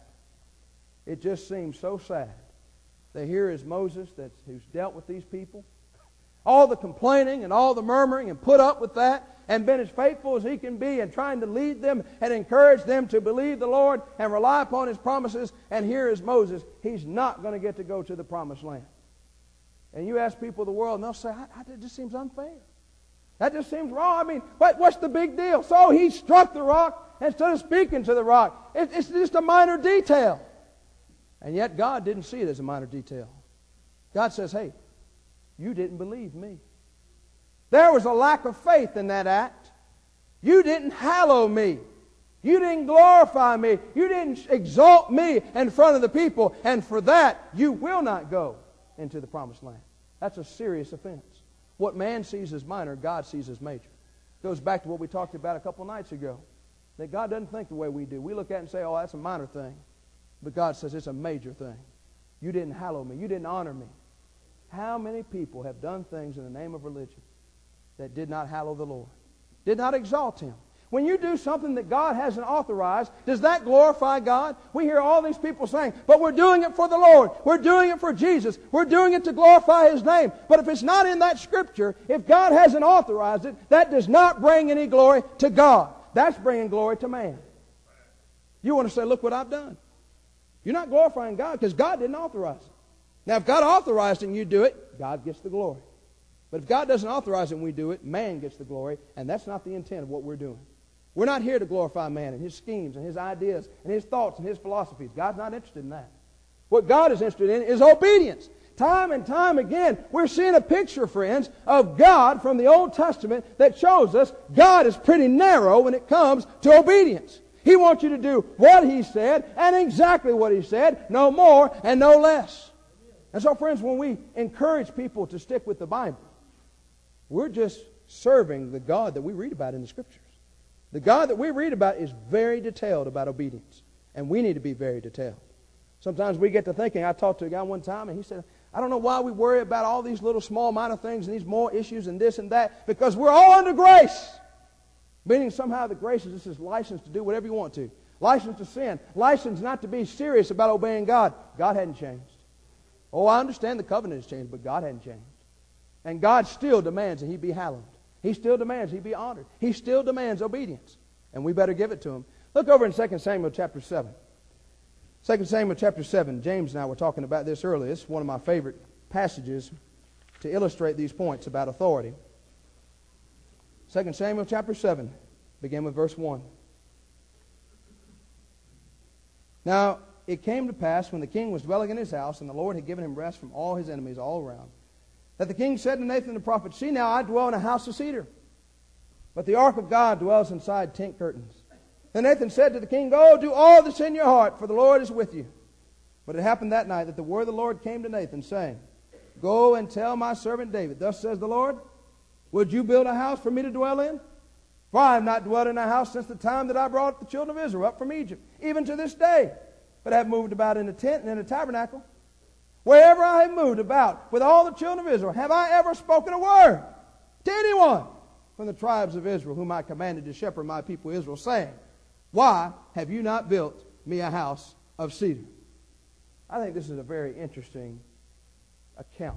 It just seems so sad that here is Moses who's dealt with these people, all the complaining and all the murmuring, and put up with that, and been as faithful as he can be, and trying to lead them and encourage them to believe the Lord and rely upon his promises. And here is Moses. He's not going to get to go to the promised land. And you ask people of the world, and they'll say, that just seems unfair. That just seems wrong. I mean, what's the big deal? So he struck the rock instead of speaking to the rock. It's just a minor detail. And yet God didn't see it as a minor detail. God says, hey, you didn't believe me. There was a lack of faith in that act. You didn't hallow me. You didn't glorify me. You didn't exalt me in front of the people. And for that, you will not go into the promised land. That's a serious offense. What man sees as minor, God sees as major. Goes back to what we talked about a couple nights ago. That God doesn't think the way we do. We look at it and say, oh, that's a minor thing. But God says it's a major thing. You didn't hallow me. You didn't honor me. How many people have done things in the name of religion that did not hallow the Lord, did not exalt him? When you do something that God hasn't authorized, does that glorify God? We hear all these people saying, but we're doing it for the Lord. We're doing it for Jesus. We're doing it to glorify his name. But if it's not in that scripture, if God hasn't authorized it, that does not bring any glory to God. That's bringing glory to man. You want to say, look what I've done. You're not glorifying God because God didn't authorize it. Now, if God authorized it and you do it, God gets the glory. But if God doesn't authorize it and we do it, man gets the glory, and that's not the intent of what we're doing. We're not here to glorify man and his schemes and his ideas and his thoughts and his philosophies. God's not interested in that. What God is interested in is obedience. Time and time again, we're seeing a picture, friends, of God from the Old Testament that shows us God is pretty narrow when it comes to obedience. He wants you to do what he said and exactly what he said, no more and no less. And so, friends, when we encourage people to stick with the Bible, we're just serving the God that we read about in the Scriptures. The God that we read about is very detailed about obedience. And we need to be very detailed. Sometimes we get to thinking, I talked to a guy one time and he said, I don't know why we worry about all these little small minor things and these more issues and this and that, because we're all under grace. Meaning somehow the grace is just this license to do whatever you want to. License to sin. License not to be serious about obeying God. God hadn't changed. Oh, I understand the covenant has changed, but God hadn't changed. And God still demands that He be hallowed. He still demands He be honored. He still demands obedience. And we better give it to Him. Look over in 2 Samuel chapter 7. 2 Samuel chapter 7. James and I were talking about this earlier. It's one of my favorite passages to illustrate these points about authority. 2 Samuel chapter 7. Begin with verse 1. Now, it came to pass when the king was dwelling in his house, and the Lord had given him rest from all his enemies all around, that the king said to Nathan the prophet, See now, I dwell in a house of cedar, but the ark of God dwells inside tent curtains. Then Nathan said to the king, Go, do all that's in your heart, for the Lord is with you. But it happened that night that the word of the Lord came to Nathan, saying, Go and tell my servant David, Thus says the Lord, Would you build a house for me to dwell in? For I have not dwelt in a house since the time that I brought the children of Israel up from Egypt, even to this day. But I have moved about in a tent and in a tabernacle. Wherever I have moved about with all the children of Israel, have I ever spoken a word to anyone from the tribes of Israel, whom I commanded to shepherd my people Israel, saying, Why have you not built me a house of cedar? I think this is a very interesting account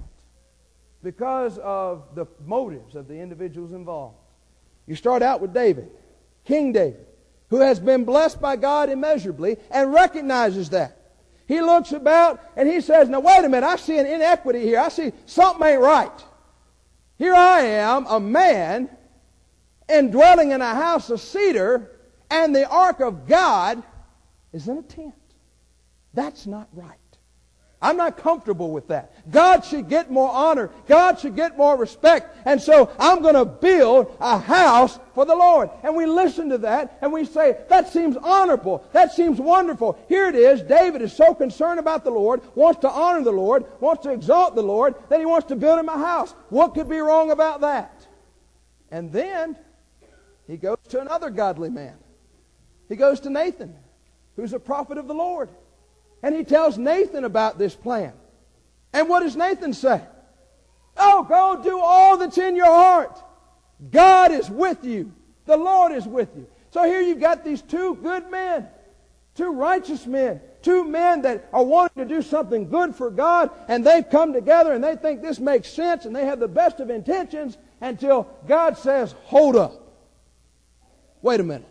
because of the motives of the individuals involved. You start out with David, King David, who has been blessed by God immeasurably and recognizes that. He looks about and he says, Now wait a minute, I see an inequity here. I see something ain't right. Here I am, a man, and dwelling in a house of cedar, and the ark of God is in a tent. That's not right. I'm not comfortable with that. God should get more honor. God should get more respect. And so I'm going to build a house for the Lord. And we listen to that and we say, that seems honorable. That seems wonderful. Here it is. David is so concerned about the Lord, wants to honor the Lord, wants to exalt the Lord, that he wants to build him a house. What could be wrong about that? And then he goes to another godly man. He goes to Nathan, who's a prophet of the Lord. And he tells Nathan about this plan. And what does Nathan say? Oh, go do all that's in your heart. God is with you. The Lord is with you. So here you've got these two good men, two righteous men, two men that are wanting to do something good for God, and they've come together and they think this makes sense and they have the best of intentions until God says, hold up. Wait a minute.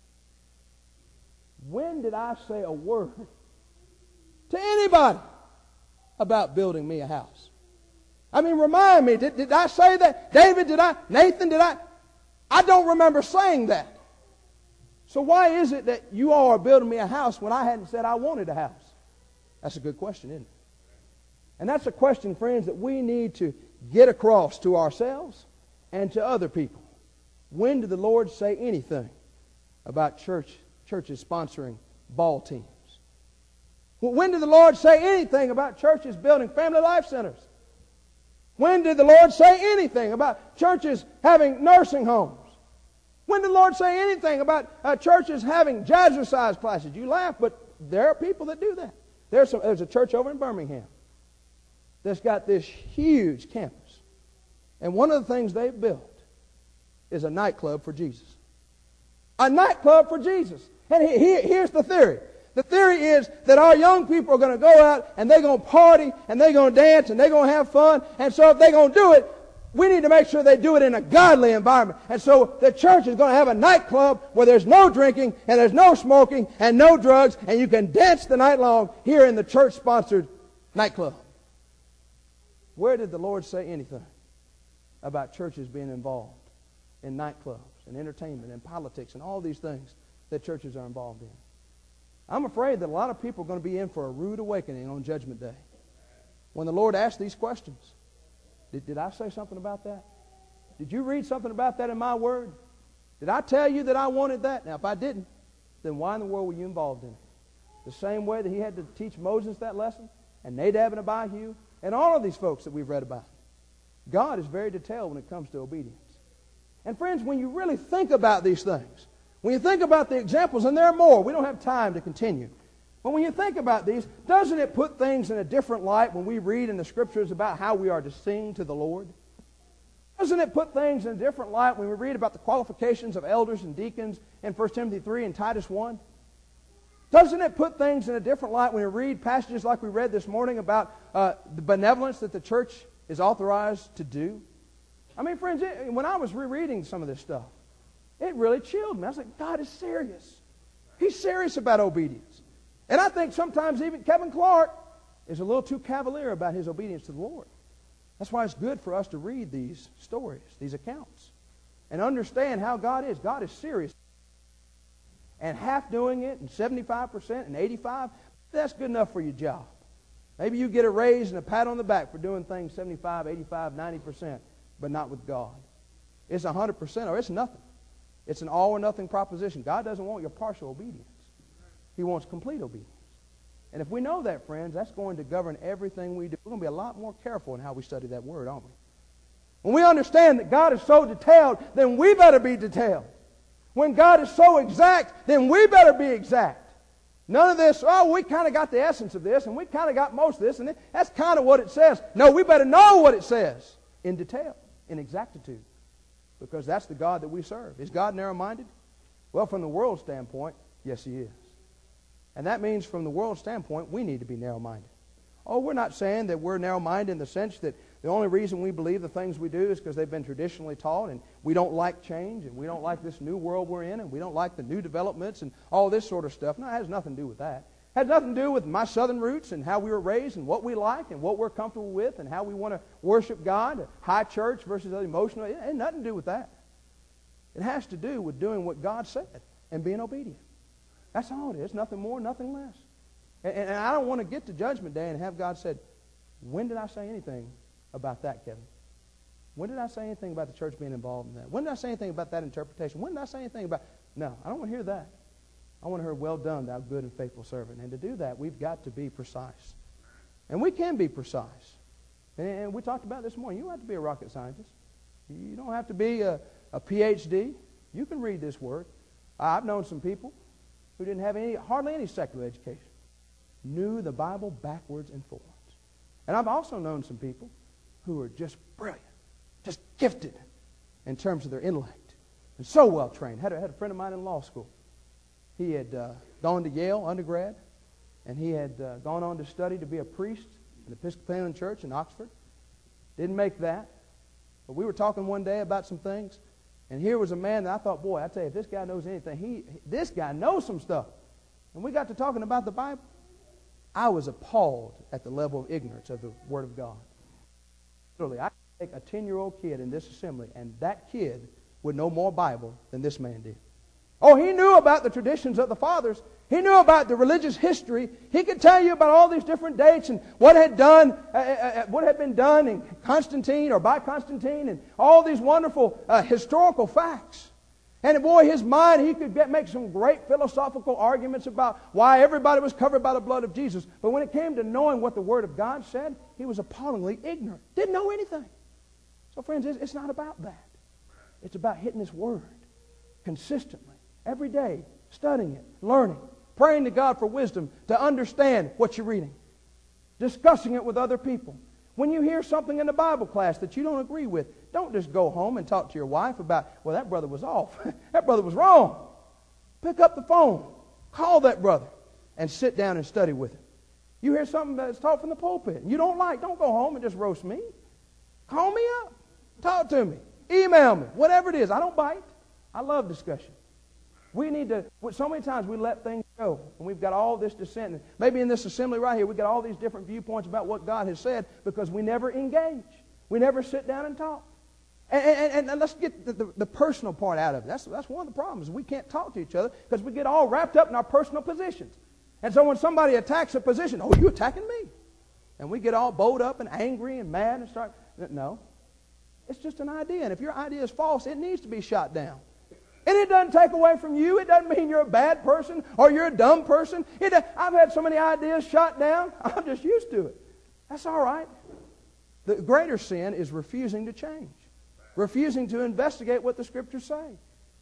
When did I say a word to anybody about building me a house? I mean, remind me, did I say that? David, did I? Nathan, did I? I don't remember saying that. So why is it that you all are building me a house when I hadn't said I wanted a house? That's a good question, isn't it? And that's a question, friends, that we need to get across to ourselves and to other people. When did the Lord say anything about churches sponsoring ball teams? When did the Lord say anything about churches building family life centers? When did the Lord say anything about churches having nursing homes? When did the Lord say anything about churches having jazzercise classes? You laugh, but there are people that do that. There's a church over in Birmingham that's got this huge campus. And one of the things they've built is a nightclub for Jesus. A nightclub for Jesus. And here's the theory. The theory is that our young people are going to go out and they're going to party and they're going to dance and they're going to have fun. And so if they're going to do it, we need to make sure they do it in a godly environment. And so the church is going to have a nightclub where there's no drinking and there's no smoking and no drugs, and you can dance the night long here in the church-sponsored nightclub. Where did the Lord say anything about churches being involved in nightclubs and entertainment and politics and all these things that churches are involved in? I'm afraid that a lot of people are going to be in for a rude awakening on Judgment Day when the Lord asks these questions. Did I say something about that? Did you read something about that in my word? Did I tell you that I wanted that? Now, if I didn't, then why in the world were you involved in it? The same way that he had to teach Moses that lesson, and Nadab and Abihu, and all of these folks that we've read about. God is very detailed when it comes to obedience. And friends, when you really think about these things, When you think about the examples, and there are more, we don't have time to continue. But when you think about these, doesn't it put things in a different light when we read in the Scriptures about how we are to sing to the Lord? Doesn't it put things in a different light when we read about the qualifications of elders and deacons in 1 Timothy 3 and Titus 1? Doesn't it put things in a different light when we read passages like we read this morning about the benevolence that the church is authorized to do? I mean, friends, when I was rereading some of this stuff, it really chilled me. I was like, God is serious. He's serious about obedience. And I think sometimes even Kevin Clark is a little too cavalier about his obedience to the Lord. That's why it's good for us to read these stories, these accounts, and understand how God is. God is serious. And half doing it, and 75%, and 85%, that's good enough for your job. Maybe you get a raise and a pat on the back for doing things 75, 85, 90%, but not with God. It's 100% or it's nothing. It's an all or nothing proposition. God doesn't want your partial obedience. He wants complete obedience. And if we know that, friends, that's going to govern everything we do. We're going to be a lot more careful in how we study that word, aren't we? When we understand that God is so detailed, then we better be detailed. When God is so exact, then we better be exact. None of this, oh, we kind of got the essence of this, and we kind of got most of this, and that's kind of what it says. No, we better know what it says in detail, in exactitude, because that's the God that we serve. Is God narrow-minded? Well, from the world's standpoint, yes, He is. And that means from the world's standpoint, we need to be narrow-minded. Oh, we're not saying that we're narrow-minded in the sense that the only reason we believe the things we do is because they've been traditionally taught, and we don't like change, and we don't like this new world we're in, and we don't like the new developments and all this sort of stuff. No, it has nothing to do with that. It has nothing to do with my southern roots and how we were raised and what we like and what we're comfortable with and how we want to worship God, high church versus emotional. It has nothing to do with that. It has to do with doing what God said and being obedient. That's all it is. Nothing more, nothing less. And I don't want to get to Judgment Day and have God said, when did I say anything about that, Kevin? When did I say anything about the church being involved in that? When did I say anything about that interpretation? When did I say anything about... No, I don't want to hear that. I want to hear, well done, thou good and faithful servant. And to do that, we've got to be precise. And we can be precise. And we talked about this morning. You don't have to be a rocket scientist. You don't have to be a PhD. You can read this word. I've known some people who didn't have hardly any secular education, knew the Bible backwards and forwards. And I've also known some people who are just brilliant, just gifted in terms of their intellect, and so well trained. Had a friend of mine in law school. He had gone to Yale undergrad, and he had gone on to study to be a priest in the Episcopalian Church in Oxford. Didn't make that. But we were talking one day about some things, and here was a man that I thought, boy, I tell you, if this guy knows anything, this guy knows some stuff. And we got to talking about the Bible. I was appalled at the level of ignorance of the Word of God. Literally, I could take a 10-year-old kid in this assembly, and that kid would know more Bible than this man did. Oh, he knew about the traditions of the fathers. He knew about the religious history. He could tell you about all these different dates and what had been done in Constantine or by Constantine, and all these wonderful historical facts. And boy, his mind, he could make some great philosophical arguments about why everybody was covered by the blood of Jesus. But when it came to knowing what the Word of God said, he was appallingly ignorant. Didn't know anything. So friends, it's not about that. It's about hitting this Word consistently, every day, studying it, learning, praying to God for wisdom to understand what you're reading, discussing it with other people. When you hear something in the Bible class that you don't agree with, don't just go home and talk to your wife about, well, that brother was off. That brother was wrong. Pick up the phone. Call that brother and sit down and study with him. You hear something that's taught from the pulpit and you don't like, don't go home and just roast me. Call me up. Talk to me. Email me. Whatever it is. I don't bite. I love discussion. We need to, so many times we let things go. And we've got all this dissent. And maybe in this assembly right here, we've got all these different viewpoints about what God has said because we never engage. We never sit down and talk. And let's get the personal part out of it. That's one of the problems. We can't talk to each other because we get all wrapped up in our personal positions. And so when somebody attacks a position, oh, you attacking me? And we get all bowed up and angry and mad and start, no. It's just an idea. And if your idea is false, it needs to be shot down. And it doesn't take away from you. It doesn't mean you're a bad person or you're a dumb person. I've had so many ideas shot down. I'm just used to it. That's all right. The greater sin is refusing to change. Refusing to investigate what the Scriptures say.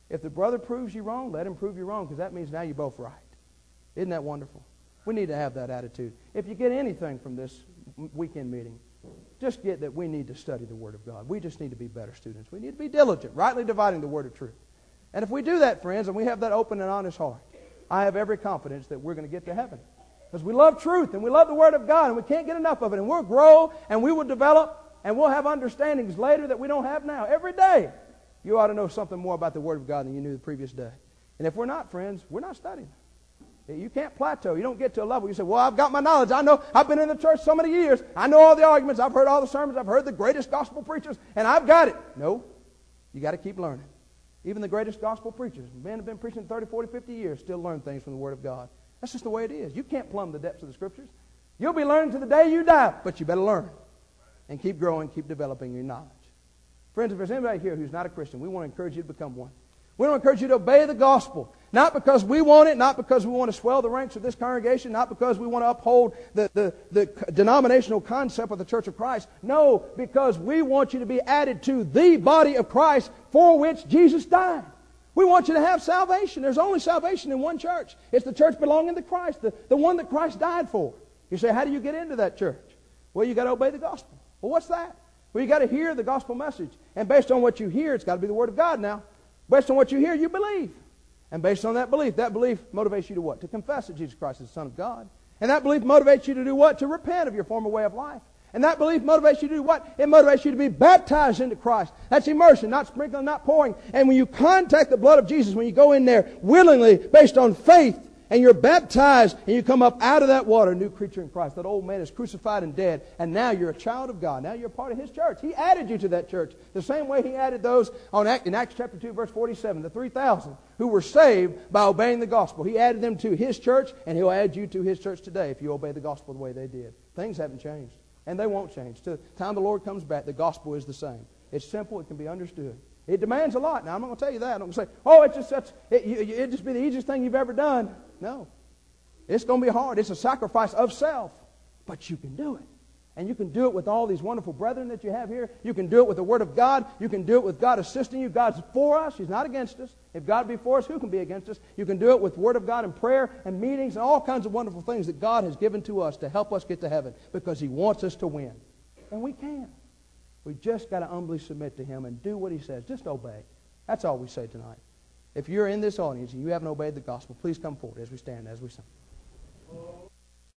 If the brother proves you wrong, let him prove you wrong, because that means now you're both right. Isn't that wonderful? We need to have that attitude. If you get anything from this weekend meeting, just get that we need to study the Word of God. We just need to be better students. We need to be diligent, rightly dividing the Word of truth. And if we do that, friends, and we have that open and honest heart, I have every confidence that we're going to get to heaven. Because we love truth and we love the Word of God and we can't get enough of it. And we'll grow and we will develop and we'll have understandings later that we don't have now. Every day you ought to know something more about the Word of God than you knew the previous day. And if we're not, friends, we're not studying. You can't plateau. You don't get to a level. You say, well, I've got my knowledge. I know. I've been in the church so many years. I know all the arguments. I've heard all the sermons. I've heard the greatest gospel preachers, and I've got it. No. You got to keep learning. Even the greatest gospel preachers, men have been preaching 30, 40, 50 years, still learn things from the Word of God. That's just the way it is. You can't plumb the depths of the Scriptures. You'll be learning to the day you die, but you better learn and keep growing, keep developing your knowledge. Friends, if there's anybody here who's not a Christian, we want to encourage you to become one. We want to encourage you to obey the gospel, not because we want it, not because we want to swell the ranks of this congregation, not because we want to uphold the denominational concept of the Church of Christ. No, because we want you to be added to the body of Christ for which Jesus died. We want you to have salvation. There's only salvation in one church. It's the church belonging to Christ, the one that Christ died for. You say, how do you get into that church? Well, you got to obey the gospel. Well, what's that? Well, you got to hear the gospel message. And based on what you hear, it's got to be the Word of God now. Based on what you hear, you believe. And based on that belief motivates you to what? To confess that Jesus Christ is the Son of God. And that belief motivates you to do what? To repent of your former way of life. And that belief motivates you to do what? It motivates you to be baptized into Christ. That's immersion, not sprinkling, not pouring. And when you contact the blood of Jesus, when you go in there willingly, based on faith, and you're baptized, and you come up out of that water, a new creature in Christ. That old man is crucified and dead, and now you're a child of God. Now you're a part of His church. He added you to that church the same way He added those in Acts chapter 2, verse 47, the 3,000 who were saved by obeying the gospel. He added them to His church, and He'll add you to His church today if you obey the gospel the way they did. Things haven't changed, and they won't change. To the time the Lord comes back, the gospel is the same. It's simple. It can be understood. It demands a lot. Now, I'm not going to tell you that. I'm going to say, oh, it's just be the easiest thing you've ever done. No. It's going to be hard. It's a sacrifice of self. But you can do it. And you can do it with all these wonderful brethren that you have here. You can do it with the Word of God. You can do it with God assisting you. God's for us. He's not against us. If God be for us, who can be against us? You can do it with Word of God and prayer and meetings and all kinds of wonderful things that God has given to us to help us get to heaven because He wants us to win. And we can. We just got to humbly submit to Him and do what He says. Just obey. That's all we say tonight. If you're in this audience and you haven't obeyed the gospel, please come forward as we stand, as we sing.